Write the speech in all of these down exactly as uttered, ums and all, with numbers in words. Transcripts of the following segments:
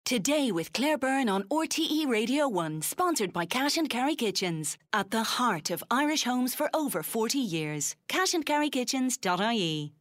Today with Claire Byrne on R T E Radio one, sponsored by Cash and Carry Kitchens. At the heart of Irish homes for over forty years. cash and carry kitchens dot I E.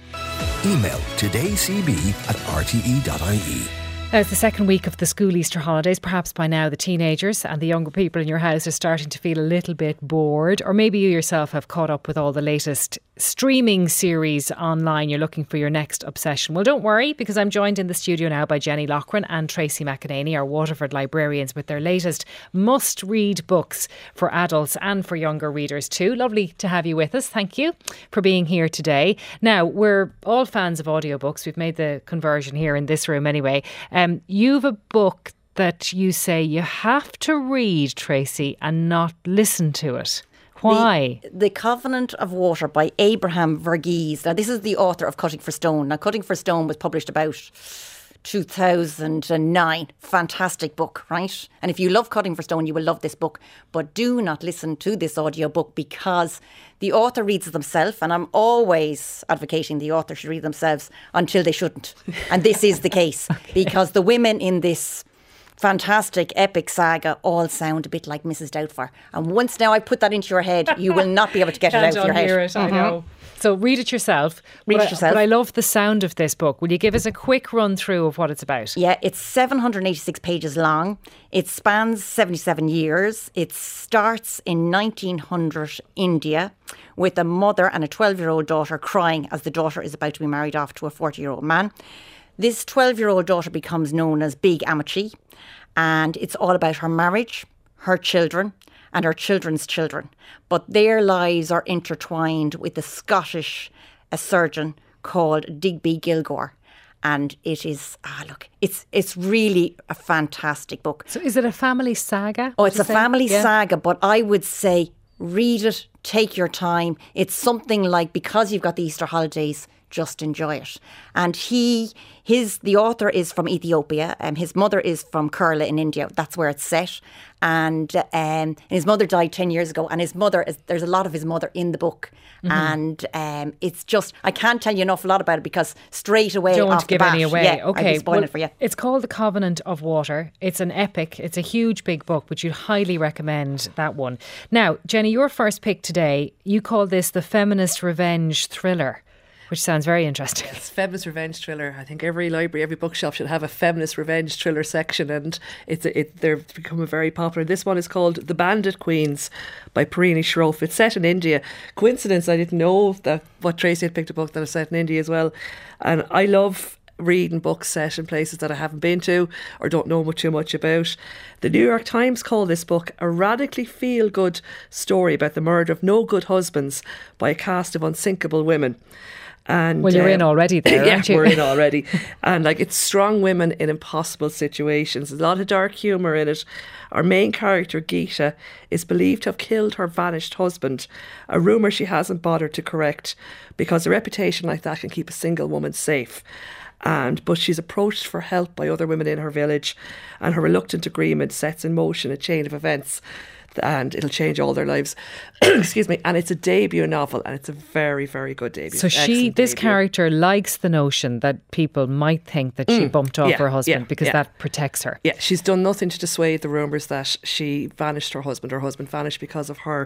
Email todaycb at r t e dot I E. Now, it's the second week of the school Easter holidays. Perhaps by now the teenagers and the younger people in your house are starting to feel a little bit bored. Or maybe you yourself have caught up with all the latest streaming series online. You're looking for your next obsession. Well, don't worry, because I'm joined in the studio now by Jenny Loughran and Tracy McEnany, our Waterford librarians, with their latest must-read books for adults and for younger readers too. Lovely to have you with us. Thank you for being here today. Now, we're all fans of audiobooks. We've made the conversion here in this room anyway. Um, you've a book that you say you have to read, Tracy, and not listen to it. Why? The, the Covenant of Water by Abraham Verghese. Now, this is the author of Cutting for Stone. Now, Cutting for Stone was published about two thousand nine. Fantastic book, right? And if you love Cutting for Stone, you will love this book. But do not listen to this audiobook because the author reads it themselves, and I'm always advocating the author should read themselves until they shouldn't. And this is the case okay. because the women in this fantastic epic saga all sound a bit like Missus Doubtfire. And once now I put that into your head, you will not be able to get it out of your head. It, I mm-hmm. know. So read it yourself. Read but it yourself. I, but I love the sound of this book. Will you give us a quick run through of what it's about? Yeah, it's seven hundred eighty-six pages long. It spans seventy-seven years. It starts in nineteen hundred India with a mother and a twelve-year-old daughter crying as the daughter is about to be married off to a forty-year-old man. This twelve-year-old daughter becomes known as Big Amity, and it's all about her marriage, her children, and her children's children. But their lives are intertwined with a Scottish a surgeon called Digby Gilgore. And it is, ah, look, it's it's really a fantastic book. So is it a family saga? Oh, it's a say? family yeah. saga, but I would say read it, take your time. It's something like, because you've got the Easter holidays, just enjoy it. And he, his, the author is from Ethiopia, and um, his mother is from Kerala in India. That's where it's set. And um, his mother died ten years ago, and his mother is, there's a lot of his mother in the book. Mm-hmm. And um, it's just, I can't tell you enough a lot about it because straight away Don't off give the bat, any away. yeah, okay, I'd be spoiling well, it for you. It's called The Covenant of Water. It's an epic. It's a huge big book, but you'd highly recommend that one. Now, Jenny, your first pick today, you call this the feminist revenge thriller, which sounds very interesting. Yes, feminist revenge thriller. I think every library, every bookshop should have a feminist revenge thriller section, and it's a, it they've become very popular. This one is called The Bandit Queens by Parini Shroff. It's set in India. Coincidence, I didn't know that what Tracy had picked a book that is set in India as well. And I love reading books set in places that I haven't been to or don't know much too much about. The New York Times called this book a radically feel-good story about the murder of no good husbands by a cast of unsinkable women. And, well, you're um, in already there, yeah, aren't you? we're in already. And like, it's strong women in impossible situations. There's a lot of dark humour in it. Our main character, Geeta, is believed to have killed her vanished husband, a rumour she hasn't bothered to correct because a reputation like that can keep a single woman safe. And but she's approached for help by other women in her village, and her reluctant agreement sets in motion a chain of events, and it'll change all their lives. Excuse me. And it's a debut novel, and it's a very, very good debut. So she, Excellent this debut. character likes the notion that people might think that she Mm, bumped off yeah, her husband yeah, because yeah. that protects her. Yeah, she's done nothing to dissuade the rumours that she vanished her husband. Her husband vanished because of her.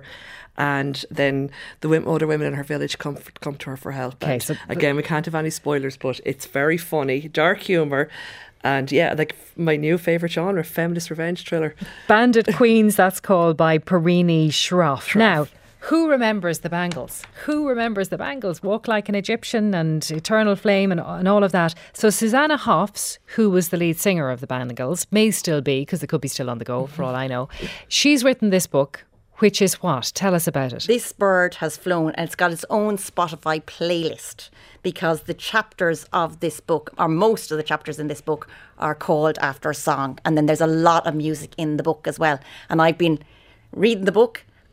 And then the women, other women in her village come come to her for help. Okay, And so again, we can't have any spoilers, but it's very funny, dark humour. And yeah, like my new favourite genre, feminist revenge thriller. Bandit Queens, that's called, by Parini Shroff. Shroff. Now, who remembers the Bangles? Who remembers the Bangles? Walk Like an Egyptian and Eternal Flame and, and all of that. So Susanna Hoffs, who was the lead singer of the Bangles, may still be, because they could be still on the go for all I know. She's written this book, which is what? Tell us about it. This Bird Has Flown, and it's got its own Spotify playlist because the chapters of this book, or most of the chapters in this book, are called after a song. And then there's a lot of music in the book as well. And I've been reading the book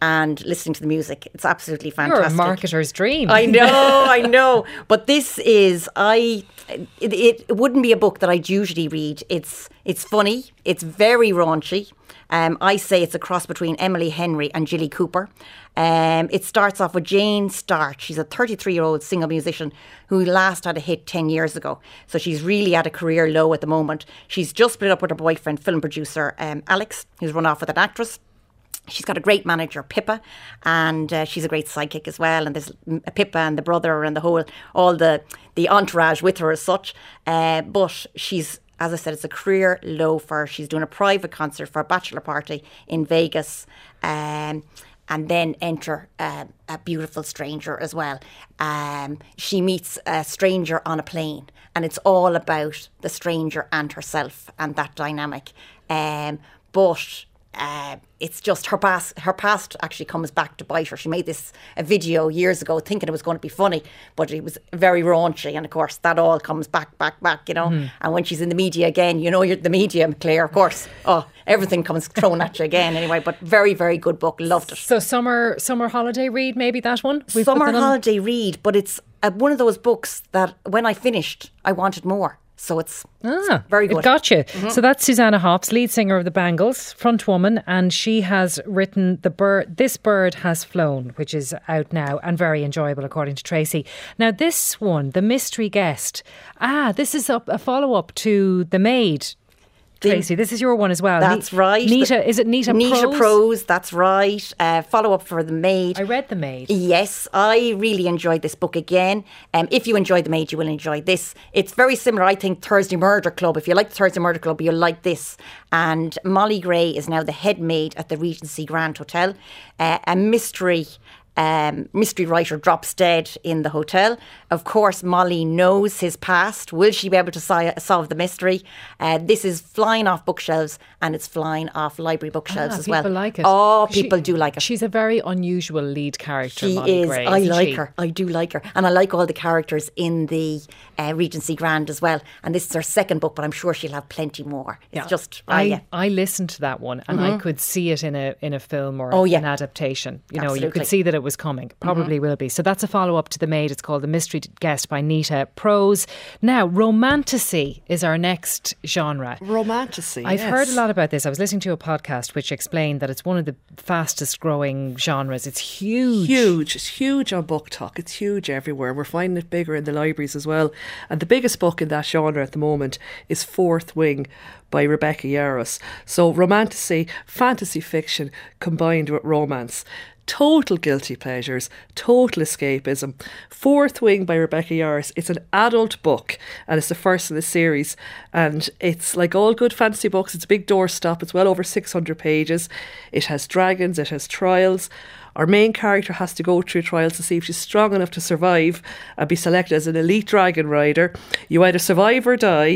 and listening to the music. It's absolutely fantastic. You're a marketer's dream. I know, I know. But this is, I, it, it wouldn't be a book that I'd usually read. It's it's funny. It's very raunchy. Um, I say it's a cross between Emily Henry and Jilly Cooper. Um, it starts off with Jane Stark. She's a thirty-three-year-old single musician who last had a hit ten years ago. So she's really at a career low at the moment. She's just split up with her boyfriend, film producer um, Alex, who's run off with an actress. She's got a great manager, Pippa, and uh, she's a great sidekick as well. And there's Pippa and the brother and the whole, all the, the entourage with her as such. Uh, but she's, as I said, it's a career low for her. She's doing a private concert for a bachelor party in Vegas. Um, and then enter uh, a beautiful stranger as well. Um, she meets a stranger on a plane, and it's all about the stranger and herself and that dynamic. Um, but uh, it's just her past. Her past actually comes back to bite her. She made this a video years ago, thinking it was going to be funny, but it was very raunchy. And of course, that all comes back, back, back. You know. Mm. And when she's in the media again, you know, you're the media, Claire. Of course, oh, everything comes thrown at you again. Anyway, but very, very good book. Loved it. So summer, summer holiday read, maybe that one. We've summer holiday read, but it's uh, one of those books that when I finished, I wanted more. So it's, ah, it's very good. It got you. Mm-hmm. So that's Susanna Hoffs, lead singer of the Bangles, front woman, and she has written the bird. This Bird Has Flown, which is out now and very enjoyable, according to Tracy. Now, this one, The Mystery Guest. Ah, this is a, a follow up to The Maid. Tracy, this is your one as well. That's ne- right. Nita, the, is it Nita Prose? Nita Prose, that's right. Uh, follow up for The Maid. I read The Maid. Yes, I really enjoyed this book again. Um, if you enjoyed The Maid, you will enjoy this. It's very similar, I think, Thursday Murder Club. If you like the Thursday Murder Club, you'll like this. And Molly Gray is now the head maid at the Regency Grand Hotel. Uh, a mystery... Um, mystery writer drops dead in the hotel. Of course, Molly knows his past. Will she be able to si- solve the mystery? Uh, this is flying off bookshelves, and it's flying off library bookshelves ah, as well. People like it. Oh, people she, do like it. She's a very unusual lead character. She Molly is. Gray, I like she? her. I do like her, and I like all the characters in the uh, Regency Grand as well. And this is her second book, but I'm sure she'll have plenty more. It's yeah. just. Uh, I yeah. I listened to that one, and mm-hmm. I could see it in a in a film or oh, yeah. an adaptation. You Absolutely. know, you could see that it was coming. Probably. Mm-hmm. Will be. So that's a follow-up to The Maid. It's called The Mystery Guest by Nita Prose. Now, romantasy is our next genre. Romantasy, I've yes. heard a lot about this. I was listening to a podcast which explained that it's one of the fastest growing genres. It's huge. Huge. It's huge on Book Talk. It's huge everywhere. We're finding it bigger in the libraries as well. And the biggest book in that genre at the moment is Fourth Wing by Rebecca Yarros. So romantasy, fantasy fiction combined with romance. Total guilty pleasures, total escapism. Fourth Wing by Rebecca Yarros. It's an adult book and it's the first in the series. And it's like all good fantasy books. It's a big doorstop. It's well over six hundred pages. It has dragons. It has trials. Our main character has to go through trials to see if she's strong enough to survive and be selected as an elite dragon rider. You either survive or die.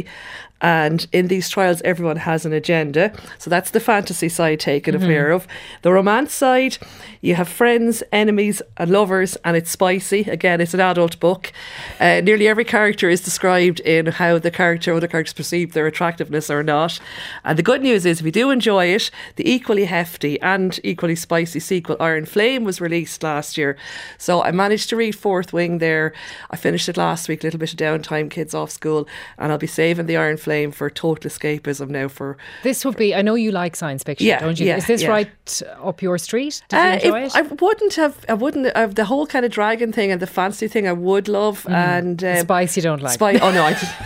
And in these trials, everyone has an agenda. So that's the fantasy side taken mm-hmm. care of. The romance side, you have friends, enemies and lovers, and it's spicy. Again, it's an adult book. Uh, nearly every character is described in how the character or the characters perceive their attractiveness or not. And the good news is, if you do enjoy it, the equally hefty and equally spicy sequel, Iron Flame, was released last year. So I managed to read Fourth Wing there. I finished it last week, a little bit of downtime, kids off school, and I'll be saving the Iron Flame for total escapism now. For this would be, I know you like science fiction, yeah, don't you? Yeah, Is this yeah. right up your street? Did uh, you enjoy it, it? I wouldn't have. I wouldn't have the whole kind of dragon thing and the fancy thing. I would love mm. and um, spice you don't like. Spice. Oh no,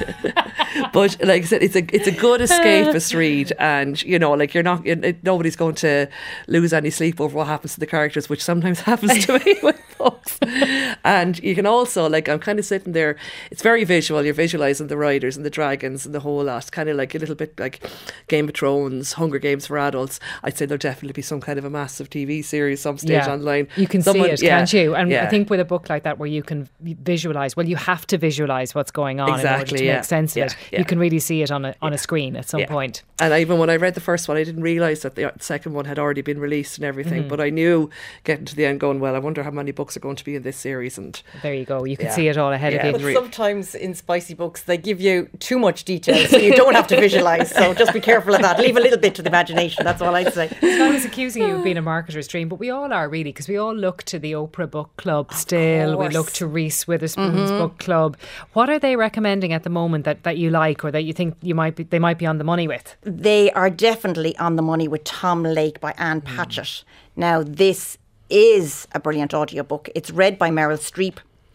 I. But like I said, it's a it's a good escapist read, and you know, like you're not it, nobody's going to lose any sleep over what happens to the characters, which sometimes happens to me with books. And you can also, like, I'm kind of sitting there. It's very visual. You're visualising the riders and the dragons and the whole lot. Kind of like a little bit like Game of Thrones, Hunger Games for adults. I'd say there'll definitely be some kind of a massive T V series some stage yeah. online. You can Someone, see it, yeah, can't you? And yeah. I think with a book like that where you can visualise, well, you have to visualise what's going on exactly, in order to yeah, make sense yeah. of it. Yeah. You can really see it on a on yeah. a screen at some yeah. point. And even when I read the first one, I didn't realise that the second one had already been released and everything. Mm-hmm. But I knew getting to the end going, well, I wonder how many books are going to be in this series. And there you go. You can yeah. see it all ahead yeah. of you. But sometimes in spicy books, they give you too much detail, so you don't have to visualise. So just be careful of that. Leave a little bit to the imagination. That's all I'd say. So I was accusing you of being a marketer's dream, but we all are really, because we all look to the Oprah Book Club still. We look to Reese Witherspoon's Mm-hmm. book club. What are they recommending at the moment that, that you like, or that you think you might be, they might be on the money with? They are definitely on the money with Tom Lake by Anne Patchett. Now, this is a brilliant audiobook. It's read by Meryl Streep.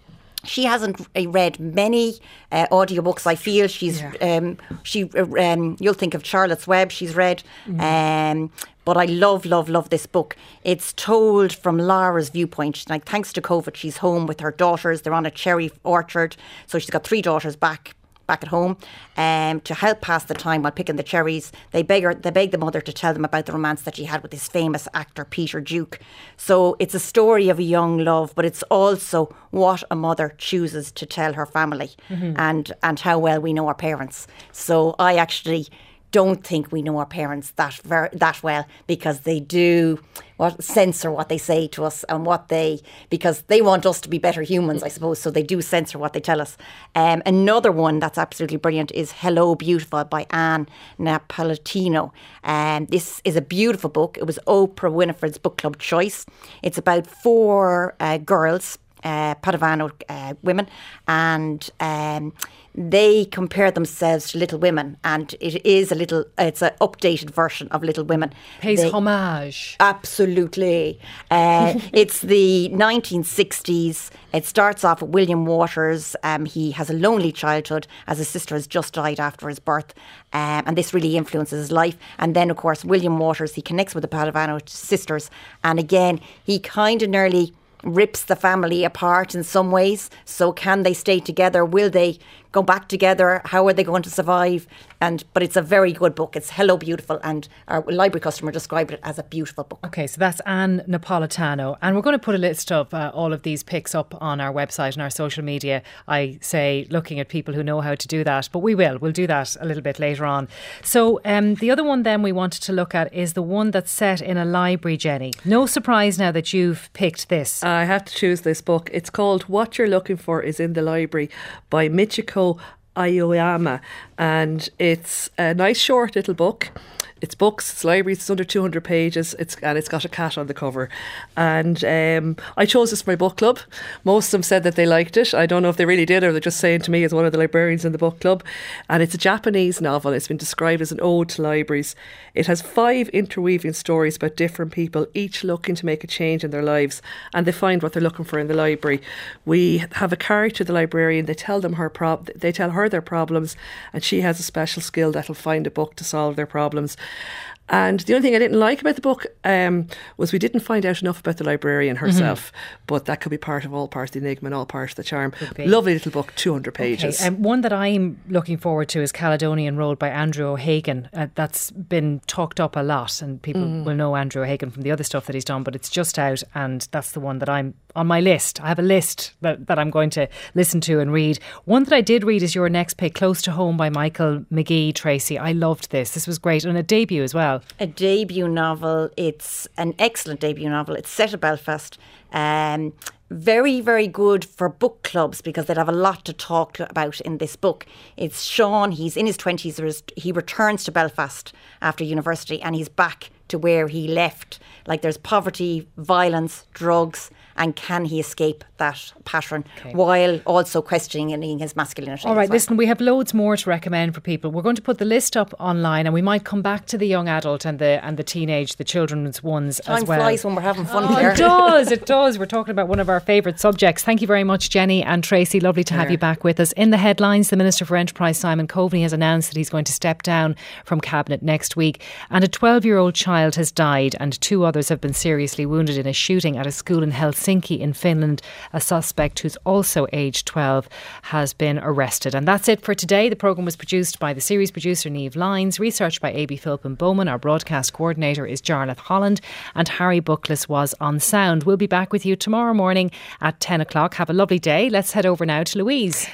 She hasn't uh, read many uh, audiobooks, I feel. She's Yeah. um, she uh, um, you'll think of Charlotte's Web she's read. Mm. Um, but I love, love, love this book. It's told from Lara's viewpoint. Like, thanks to COVID, she's home with her daughters. They're on a cherry orchard. So she's got three daughters back back at home um, to help pass the time while picking the cherries. They beg her, they beg the mother to tell them about the romance that she had with this famous actor Peter Duke. So it's a story of a young love, but it's also what a mother chooses to tell her family mm-hmm. and and how well we know our parents. So I actually don't think we know our parents that ver- that well, because they do what censor what they say to us and what they, because they want us to be better humans, I suppose, so they do censor what they tell us. Um, another one that's absolutely brilliant is Hello Beautiful by Anne Napolitano. Um, this is a beautiful book. It was Oprah Winfrey's book club choice. It's about four uh, girls, uh, Padavano uh, women, and um, they compare themselves to Little Women, and it is a little, it's an updated version of Little Women. Pays they, homage. Absolutely. Uh, it's the nineteen sixties. It starts off with William Waters. Um, he has a lonely childhood as his sister has just died after his birth. Um, and this really influences his life. And then, of course, William Waters, he connects with the Padavano sisters. And again, he kind of nearly rips the family apart in some ways. So can they stay together? Will they go back together? How are they going to survive? And but it's a very good book. It's Hello Beautiful, and our library customer described it as a beautiful book. Okay, so that's Anne Napolitano, and we're going to put a list of uh, all of these picks up on our website and our social media. I say looking at people who know how to do that, but we will. We'll do that a little bit later on. So um, the other one then we wanted to look at is the one that's set in a library, Jenny. No surprise now that you've picked this. I had to choose this book. It's called What You're Looking For Is in the Library by Michiko Aoyama, and it's a nice short little book. It's books, it's libraries, it's under two hundred pages, it's and it's got a cat on the cover. And um, I chose this for my book club. Most of them said that they liked it. I don't know if they really did, or they're just saying to me as one of the librarians in the book club. And it's a Japanese novel. It's been described as an ode to libraries. It has five interweaving stories about different people, each looking to make a change in their lives, and they find what they're looking for in the library. We have a character, the librarian. They tell them her prob- They tell her their problems, and she has a special skill that'll find a book to solve their problems. And the only thing I didn't like about the book um, was we didn't find out enough about the librarian herself. Mm-hmm. But that could be part of all part of the enigma and all part of the charm. Lovely little book, two hundred pages. Okay. Um, one that I'm looking forward to is Caledonian Road by Andrew O'Hagan. Uh, that's been talked up a lot, and people mm. will know Andrew O'Hagan from the other stuff that he's done, but it's just out, and that's the one that I'm on my list. I have a list that, that I'm going to listen to and read. One that I did read is your next pick, Close to Home by Michael McGee, Tracy. I loved this. This was great, and a debut as well. A debut novel. It's an excellent debut novel. It's set at Belfast. Um, very, very good for book clubs because they'd have a lot to talk to about in this book. It's Sean. He's in his twenties. He returns to Belfast after university, and he's back to where he left. Like, there's poverty, violence, drugs, and can he escape that pattern okay. while also questioning his masculinity? All right, well. Listen, we have loads more to recommend for people. We're going to put the list up online, and we might come back to the young adult and the and the teenage, the children's ones Time as well. Time flies when we're having fun, oh, Claire. It does, it does. We're talking about one of our favourite subjects. Thank you very much, Jenny and Tracy. Lovely to have you back with us. In the headlines, the Minister for Enterprise, Simon Coveney, has announced that he's going to step down from Cabinet next week. And a twelve-year-old child has died, and two others have been seriously wounded in a shooting at a school in Helsinki in Finland. A suspect who's also aged twelve has been arrested. And that's it for today. The programme was produced by the series producer Niamh Lyons, researched by A B Philp and Bowman. Our broadcast coordinator is Jarlath Holland, and Harry Buckless was on sound. We'll be back with you tomorrow morning at ten o'clock. Have a lovely day. Let's head over now to Louise.